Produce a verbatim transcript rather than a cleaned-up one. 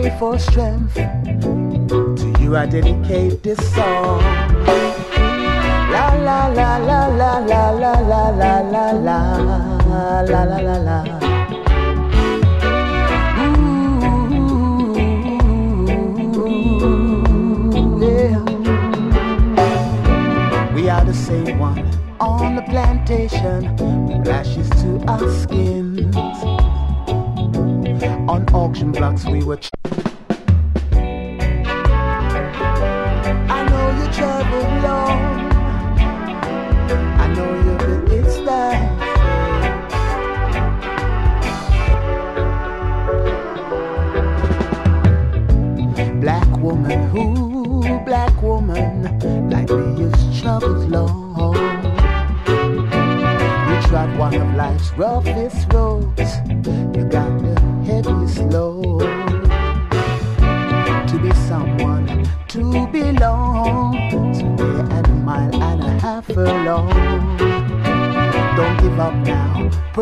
pray for strength. To you I dedicate this song. La la la la la la la la la la la la la la la. We are the same one on the plantation, with lashes to our skins. On auction blocks we were ch- I know you traveled long, I know you've been its life. Black woman, who black woman, like me you've traveled long. You trod one of life's roughest roads, you got the heaviest load. To be someone, to belong, somewhere at a mile and a half along. Don't give up now.